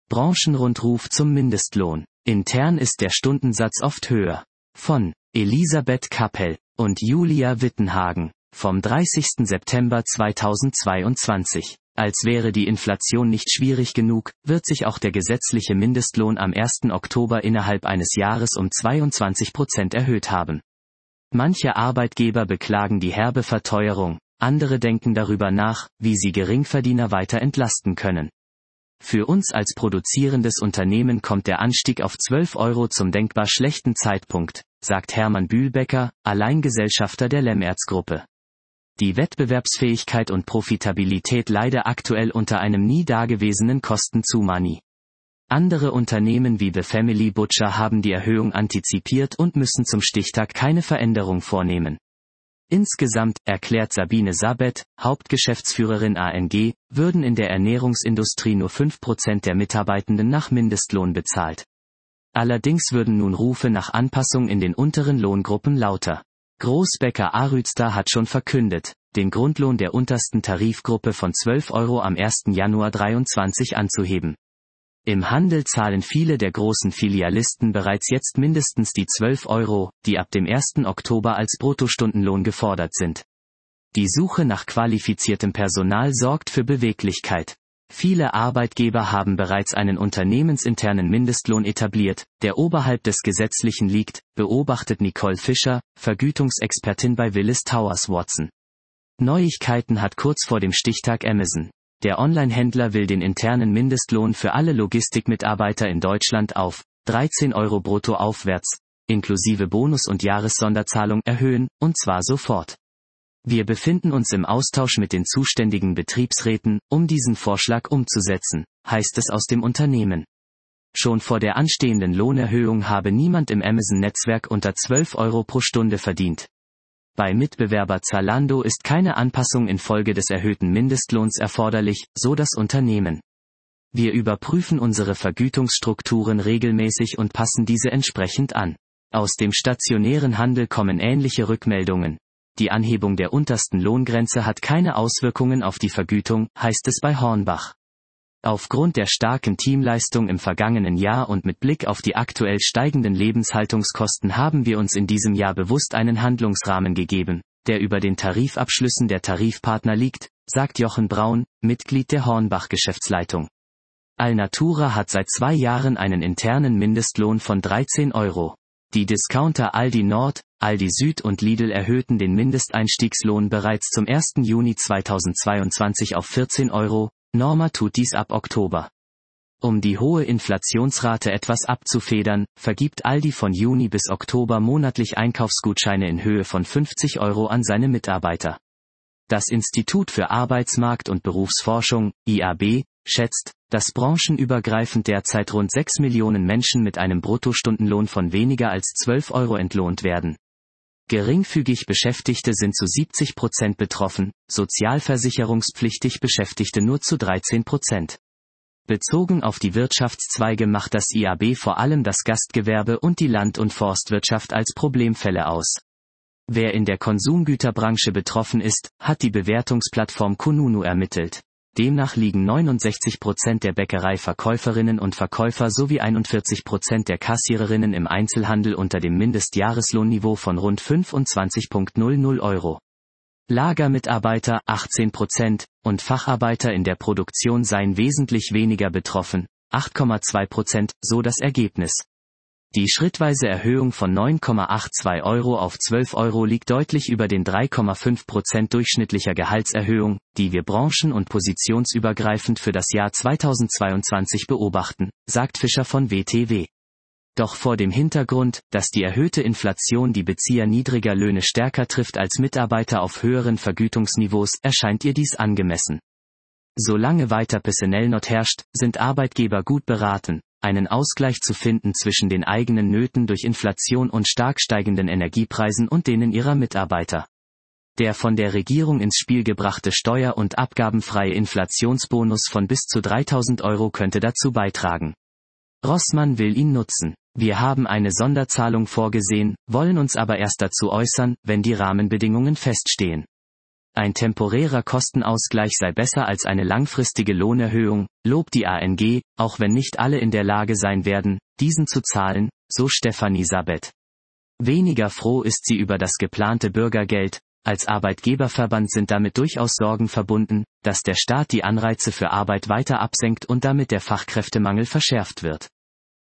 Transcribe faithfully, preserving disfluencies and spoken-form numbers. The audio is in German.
Branchenrundruf zum Mindestlohn. Intern ist der Stundensatz oft höher. Von Elisabeth Kappel und Julia Wittenhagen vom dreißigsten September zweitausendzweiundzwanzig. Als wäre die Inflation nicht schwierig genug, wird sich auch der gesetzliche Mindestlohn am ersten Oktober innerhalb eines Jahres um zweiundzwanzig Prozent erhöht haben. Manche Arbeitgeber beklagen die herbe Verteuerung, andere denken darüber nach, wie sie Geringverdiener weiter entlasten können. Für uns als produzierendes Unternehmen kommt der Anstieg auf zwölf Euro zum denkbar schlechten Zeitpunkt, sagt Hermann Bühlbecker, Alleingesellschafter der Lemmerz-Gruppe. Die Wettbewerbsfähigkeit und Profitabilität leide aktuell unter einem nie dagewesenen Kostenzumani. Andere Unternehmen wie The Family Butcher haben die Erhöhung antizipiert und müssen zum Stichtag keine Veränderung vornehmen. Insgesamt, erklärt Sabine Sabet, Hauptgeschäftsführerin A N G, würden in der Ernährungsindustrie nur fünf Prozent der Mitarbeitenden nach Mindestlohn bezahlt. Allerdings würden nun Rufe nach Anpassung in den unteren Lohngruppen lauter. Großbäcker Arüster hat schon verkündet, den Grundlohn der untersten Tarifgruppe von zwölf Euro am ersten Januar dreiundzwanzig anzuheben. Im Handel zahlen viele der großen Filialisten bereits jetzt mindestens die zwölf Euro, die ab dem ersten Oktober als Bruttostundenlohn gefordert sind. Die Suche nach qualifiziertem Personal sorgt für Beweglichkeit. Viele Arbeitgeber haben bereits einen unternehmensinternen Mindestlohn etabliert, der oberhalb des gesetzlichen liegt, beobachtet Nicole Fischer, Vergütungsexpertin bei Willis Towers Watson. Neuigkeiten hat kurz vor dem Stichtag Amazon. Der Online-Händler will den internen Mindestlohn für alle Logistikmitarbeiter in Deutschland auf dreizehn Euro brutto aufwärts, inklusive Bonus- und Jahressonderzahlung erhöhen, und zwar sofort. Wir befinden uns im Austausch mit den zuständigen Betriebsräten, um diesen Vorschlag umzusetzen, heißt es aus dem Unternehmen. Schon vor der anstehenden Lohnerhöhung habe niemand im Amazon-Netzwerk unter zwölf Euro pro Stunde verdient. Bei Mitbewerber Zalando ist keine Anpassung infolge des erhöhten Mindestlohns erforderlich, so das Unternehmen. Wir überprüfen unsere Vergütungsstrukturen regelmäßig und passen diese entsprechend an. Aus dem stationären Handel kommen ähnliche Rückmeldungen. Die Anhebung der untersten Lohngrenze hat keine Auswirkungen auf die Vergütung, heißt es bei Hornbach. Aufgrund der starken Teamleistung im vergangenen Jahr und mit Blick auf die aktuell steigenden Lebenshaltungskosten haben wir uns in diesem Jahr bewusst einen Handlungsrahmen gegeben, der über den Tarifabschlüssen der Tarifpartner liegt, sagt Jochen Braun, Mitglied der Hornbach-Geschäftsleitung. Alnatura hat seit zwei Jahren einen internen Mindestlohn von dreizehn Euro. Die Discounter Aldi Nord, Aldi Süd und Lidl erhöhten den Mindesteinstiegslohn bereits zum ersten Juni zweitausendzweiundzwanzig auf vierzehn Euro, Norma tut dies ab Oktober. Um die hohe Inflationsrate etwas abzufedern, vergibt Aldi von Juni bis Oktober monatlich Einkaufsgutscheine in Höhe von fünfzig Euro an seine Mitarbeiter. Das Institut für Arbeitsmarkt- und Berufsforschung, I A B, schätzt, dass branchenübergreifend derzeit rund sechs Millionen Menschen mit einem Bruttostundenlohn von weniger als zwölf Euro entlohnt werden. Geringfügig Beschäftigte sind zu siebzig Prozent betroffen, sozialversicherungspflichtig Beschäftigte nur zu dreizehn Prozent. Bezogen auf die Wirtschaftszweige macht das I A B vor allem das Gastgewerbe und die Land- und Forstwirtschaft als Problemfälle aus. Wer in der Konsumgüterbranche betroffen ist, hat die Bewertungsplattform Kununu ermittelt. Demnach liegen neunundsechzig Prozent der Bäckereiverkäuferinnen und Verkäufer sowie einundvierzig Prozent der Kassiererinnen im Einzelhandel unter dem Mindestjahreslohnniveau von rund fünfundzwanzig Euro Euro. Lagermitarbeiter achtzehn Prozent und Facharbeiter in der Produktion seien wesentlich weniger betroffen, acht Komma zwei Prozent, so das Ergebnis. Die schrittweise Erhöhung von neun Komma zweiundachtzig Euro auf zwölf Euro liegt deutlich über den drei Komma fünf Prozent durchschnittlicher Gehaltserhöhung, die wir branchen- und positionsübergreifend für das Jahr zweitausendzweiundzwanzig beobachten, sagt Fischer von W T W. Doch vor dem Hintergrund, dass die erhöhte Inflation die Bezieher niedriger Löhne stärker trifft als Mitarbeiter auf höheren Vergütungsniveaus, erscheint ihr dies angemessen. Solange weiter Personalnot herrscht, sind Arbeitgeber gut beraten, einen Ausgleich zu finden zwischen den eigenen Nöten durch Inflation und stark steigenden Energiepreisen und denen ihrer Mitarbeiter. Der von der Regierung ins Spiel gebrachte steuer- und abgabenfreie Inflationsbonus von bis zu dreitausend Euro könnte dazu beitragen. Rossmann will ihn nutzen. Wir haben eine Sonderzahlung vorgesehen, wollen uns aber erst dazu äußern, wenn die Rahmenbedingungen feststehen. Ein temporärer Kostenausgleich sei besser als eine langfristige Lohnerhöhung, lobt die A N G, auch wenn nicht alle in der Lage sein werden, diesen zu zahlen, so Stefanie Sabet. Weniger froh ist sie über das geplante Bürgergeld. Als Arbeitgeberverband sind damit durchaus Sorgen verbunden, dass der Staat die Anreize für Arbeit weiter absenkt und damit der Fachkräftemangel verschärft wird.